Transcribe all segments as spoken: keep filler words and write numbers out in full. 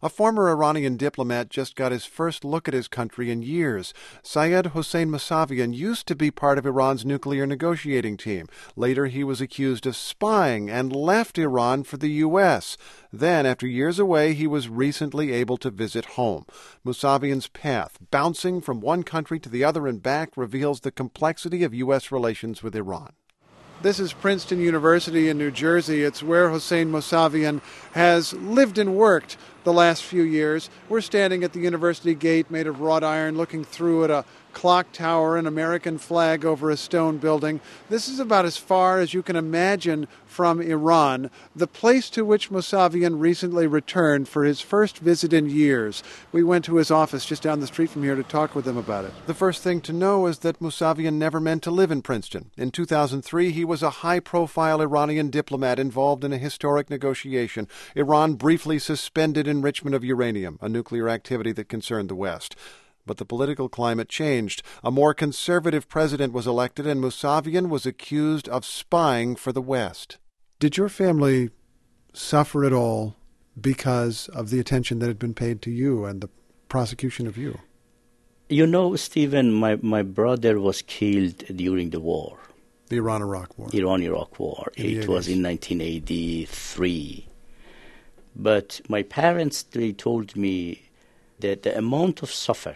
A former Iranian diplomat just got his first look at his country in years. Syed Hossein Mousavian used to be part of Iran's nuclear negotiating team. Later, he was accused of spying and left Iran for the U S. Then, after years away, he was recently able to visit home. Mousavian's path, bouncing from one country to the other and back, reveals the complexity of U S relations with Iran. This is Princeton University in New Jersey. It's where Hossein Mousavian has lived and worked the last few years. We're standing at the university gate made of wrought iron, looking through at a clock tower, an American flag over a stone building. This is about as far as you can imagine from Iran, the place to which Mousavian recently returned for his first visit in years. We went to his office just down the street from here to talk with him about it. The first thing to know is that Mousavian never meant to live in Princeton. In two thousand three, he was a high-profile Iranian diplomat involved in a historic negotiation. Iran briefly suspended enrichment of uranium, a nuclear activity that concerned the West. But the political climate changed. A more conservative president was elected, and Mousavian was accused of spying for the West. Did your family suffer at all because of the attention that had been paid to you and the prosecution of you? You know, Stephen, my, my brother was killed during the war. The Iran-Iraq War. Iran-Iraq War. It was in nineteen eighty-three. But my parents, they told me that the amount of suffer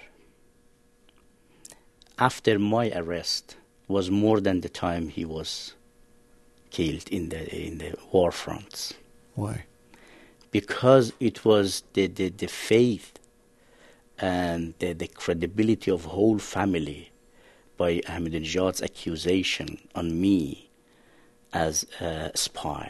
after my arrest was more than the time he was killed in the in the war fronts. Why? Because it was the, the, the faith and the, the credibility of whole family by Ahmadinejad's accusation on me as a spy.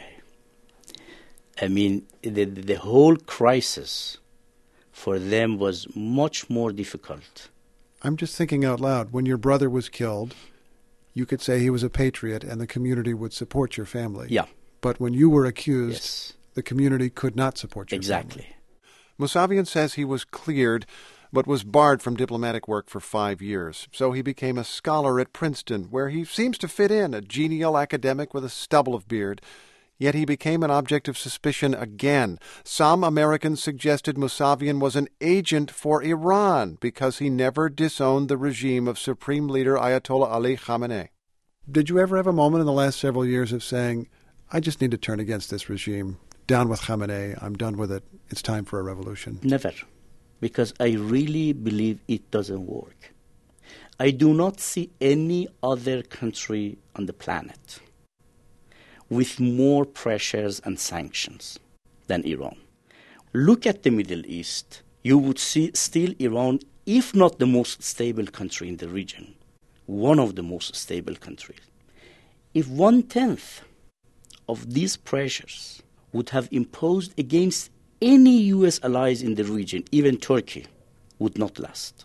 I mean, the, the whole crisis for them was much more difficult. I'm just thinking out loud. When your brother was killed, you could say he was a patriot and the community would support your family. Yeah. But when you were accused, yes. the community could not support your exactly. family. Exactly. Mousavian says he was cleared, but was barred from diplomatic work for five years. So he became a scholar at Princeton, where he seems to fit in, a genial academic with a stubble of beard. Yet he became an object of suspicion again. Some Americans suggested Mousavian was an agent for Iran because he never disowned the regime of Supreme Leader Ayatollah Ali Khamenei. Did you ever have a moment in the last several years of saying, I just need to turn against this regime, down with Khamenei, I'm done with it, it's time for a revolution? Never, because I really believe it doesn't work. I do not see any other country on the planet with more pressures and sanctions than Iran. Look at the Middle East. You would see still Iran, if not the most stable country in the region, one of the most stable countries. If one-tenth of these pressures would have imposed against any U S allies in the region, even Turkey, would not last.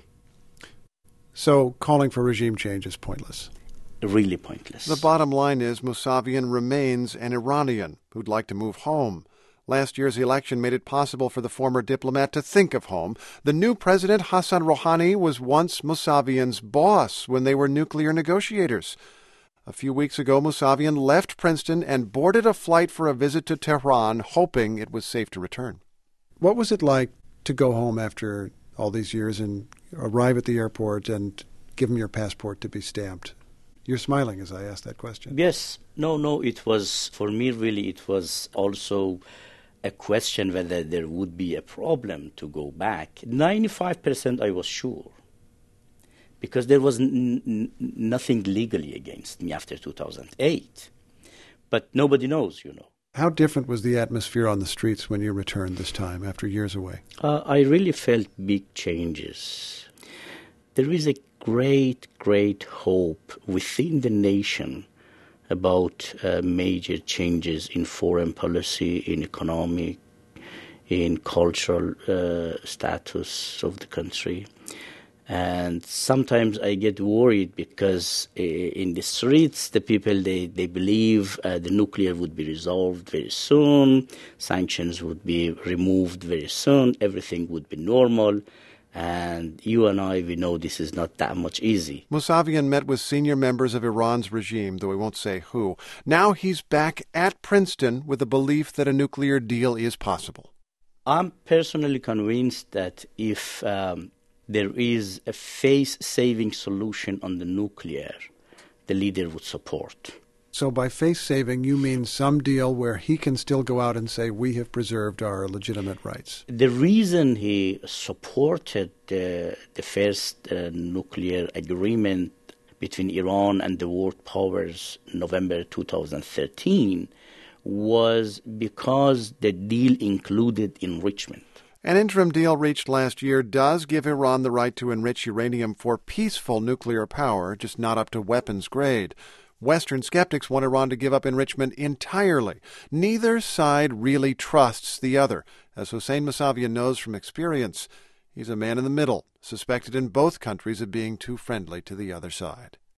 So calling for regime change is pointless. Really pointless. The bottom line is Mousavian remains an Iranian who'd like to move home. Last year's election made it possible for the former diplomat to think of home. The new president, Hassan Rouhani, was once Mousavian's boss when they were nuclear negotiators. A few weeks ago, Mousavian left Princeton and boarded a flight for a visit to Tehran, hoping it was safe to return. What was it like to go home after all these years and arrive at the airport and give him your passport to be stamped? You're smiling as I ask that question. Yes. No, no, it was, for me, really, it was also a question whether there would be a problem to go back. ninety-five percent I was sure, because there was n- n- nothing legally against me after two thousand eight. But nobody knows, you know. How different was the atmosphere on the streets when you returned this time, after years away? Uh, I really felt big changes. There is a great, great hope within the nation about uh, major changes in foreign policy, in economic, in cultural uh, status of the country. And sometimes I get worried because uh, in the streets, the people, they, they believe uh, the nuclear would be resolved very soon, sanctions would be removed very soon, everything would be normal. And you and I, we know this is not that much easy. Mousavian met with senior members of Iran's regime, though we won't say who. Now he's back at Princeton with the belief that a nuclear deal is possible. I'm personally convinced that if um, there is a face-saving solution on the nuclear, the leader would support. So by face-saving, you mean some deal where he can still go out and say, we have preserved our legitimate rights? The reason he supported uh, the first uh, nuclear agreement between Iran and the world powers in November two thousand thirteen was because the deal included enrichment. An interim deal reached last year does give Iran the right to enrich uranium for peaceful nuclear power, just not up to weapons grade. Western skeptics want Iran to give up enrichment entirely. Neither side really trusts the other, as Hossein Mousavian knows from experience. He's a man in the middle, suspected in both countries of being too friendly to the other side.